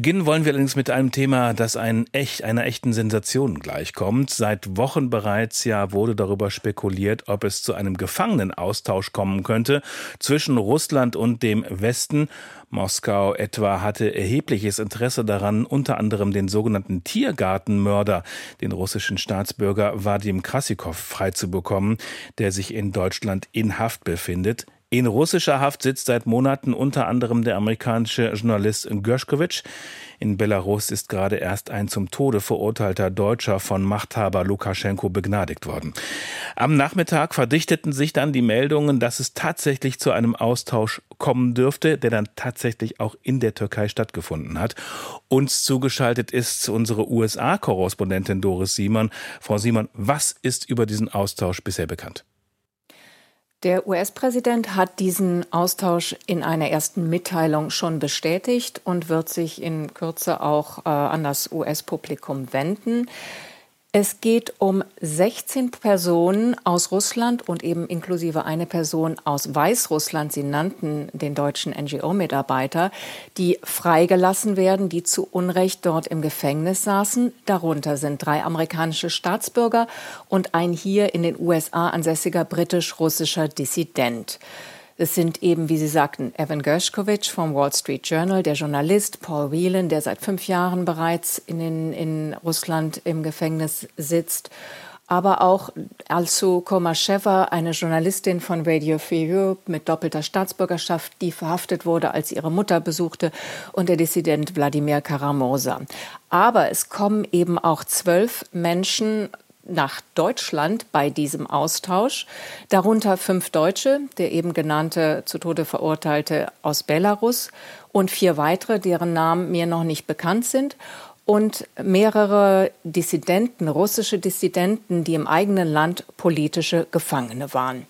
Beginnen wollen wir allerdings mit einem Thema, das einer echten Sensation gleichkommt. Seit Wochen bereits wurde darüber spekuliert, ob es zu einem Gefangenenaustausch kommen könnte zwischen Russland und dem Westen. Moskau etwa hatte erhebliches Interesse daran, unter anderem den sogenannten Tiergartenmörder, den russischen Staatsbürger Wadim Krassikow, freizubekommen, der sich in Deutschland in Haft befindet. In russischer Haft sitzt seit Monaten unter anderem der amerikanische Journalist Gershkovich. In Belarus ist gerade erst ein zum Tode verurteilter Deutscher von Machthaber Lukaschenko begnadigt worden. Am Nachmittag verdichteten sich dann die Meldungen, dass es tatsächlich zu einem Austausch kommen dürfte, der dann tatsächlich auch in der Türkei stattgefunden hat. Uns zugeschaltet ist unsere USA-Korrespondentin Doris Simon. Frau Simon, was ist über diesen Austausch bisher bekannt? Der US-Präsident hat diesen Austausch in einer ersten Mitteilung schon bestätigt und wird sich in Kürze auch an das US-Publikum wenden. Es geht um 16 Personen aus Russland und eben inklusive eine Person aus Weißrussland. Sie nannten den deutschen NGO-Mitarbeiter, die freigelassen werden, die zu Unrecht dort im Gefängnis saßen. Darunter sind 3 amerikanische Staatsbürger und ein hier in den USA ansässiger britisch-russischer Dissident. Es sind eben, wie Sie sagten, Evan Gershkovich vom Wall Street Journal, der Journalist Paul Whelan, der seit 5 Jahren bereits in Russland im Gefängnis sitzt, aber auch Alsu Komasheva, eine Journalistin von Radio Free Europe mit doppelter Staatsbürgerschaft, die verhaftet wurde, als sie ihre Mutter besuchte, und der Dissident Wladimir Kara-Murza. Aber es kommen eben auch 12 Menschen nach Deutschland bei diesem Austausch, darunter 5 Deutsche, der eben genannte, zu Tode verurteilte aus Belarus und 4 weitere, deren Namen mir noch nicht bekannt sind, und mehrere Dissidenten, russische Dissidenten, die im eigenen Land politische Gefangene waren.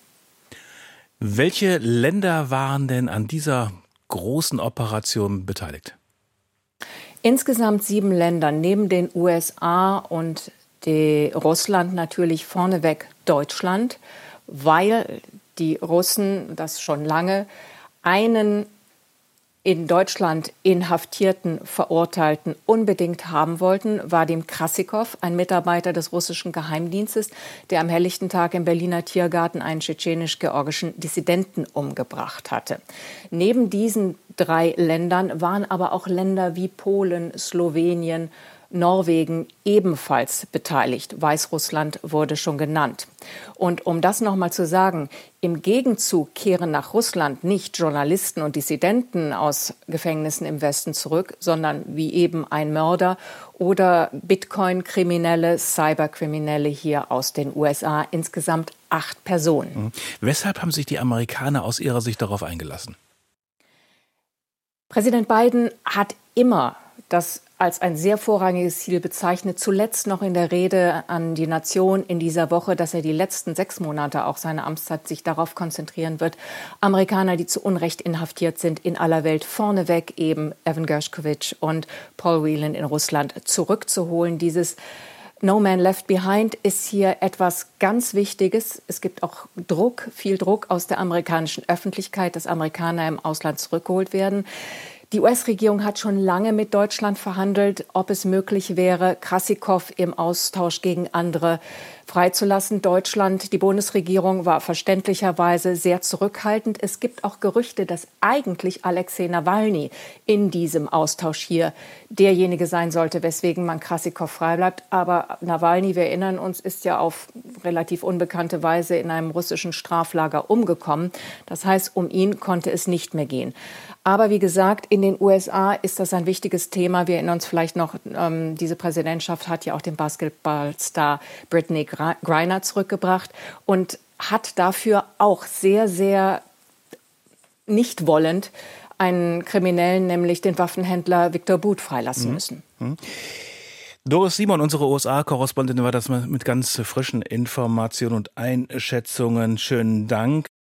Welche Länder waren denn an dieser großen Operation beteiligt? Insgesamt 7 Länder, neben den USA und Russland natürlich vorneweg Deutschland, weil die Russen das schon lange einen in Deutschland inhaftierten Verurteilten unbedingt haben wollten, Wadim Krassikow, ein Mitarbeiter des russischen Geheimdienstes, der am helllichten Tag im Berliner Tiergarten einen tschetschenisch-georgischen Dissidenten umgebracht hatte. Neben diesen 3 Ländern waren aber auch Länder wie Polen, Slowenien, Norwegen ebenfalls beteiligt. Weißrussland wurde schon genannt. Und um das nochmal zu sagen, im Gegenzug kehren nach Russland nicht Journalisten und Dissidenten aus Gefängnissen im Westen zurück, sondern wie eben ein Mörder oder Bitcoin-Kriminelle, Cyberkriminelle hier aus den USA. Insgesamt 8 Personen. Weshalb haben sich die Amerikaner aus ihrer Sicht darauf eingelassen? Präsident Biden hat immer das als ein sehr vorrangiges Ziel bezeichnet, zuletzt noch in der Rede an die Nation in dieser Woche, dass er die letzten 6 Monate auch seiner Amtszeit sich darauf konzentrieren wird, Amerikaner, die zu Unrecht inhaftiert sind, in aller Welt, vorneweg eben Evan Gershkovich und Paul Whelan in Russland zurückzuholen. Dieses No Man Left Behind ist hier etwas ganz Wichtiges. Es gibt auch Druck, viel Druck aus der amerikanischen Öffentlichkeit, dass Amerikaner im Ausland zurückgeholt werden. Die US-Regierung hat schon lange mit Deutschland verhandelt, ob es möglich wäre, Krassikow im Austausch gegen andere freizulassen. Deutschland, die Bundesregierung, war verständlicherweise sehr zurückhaltend. Es gibt auch Gerüchte, dass eigentlich Alexei Nawalny in diesem Austausch hier derjenige sein sollte, weswegen man Krassikow frei bleibt. Aber Nawalny, wir erinnern uns, ist ja auf relativ unbekannte Weise in einem russischen Straflager umgekommen. Das heißt, um ihn konnte es nicht mehr gehen. Aber wie gesagt, in den USA ist das ein wichtiges Thema. Wir erinnern uns vielleicht noch, diese Präsidentschaft hat ja auch den Basketballstar Brittney Griner zurückgebracht und hat dafür auch sehr, sehr nicht wollend einen Kriminellen, nämlich den Waffenhändler Viktor Bout, freilassen müssen. Doris Simon, unsere USA-Korrespondentin, war das mit ganz frischen Informationen und Einschätzungen. Schönen Dank.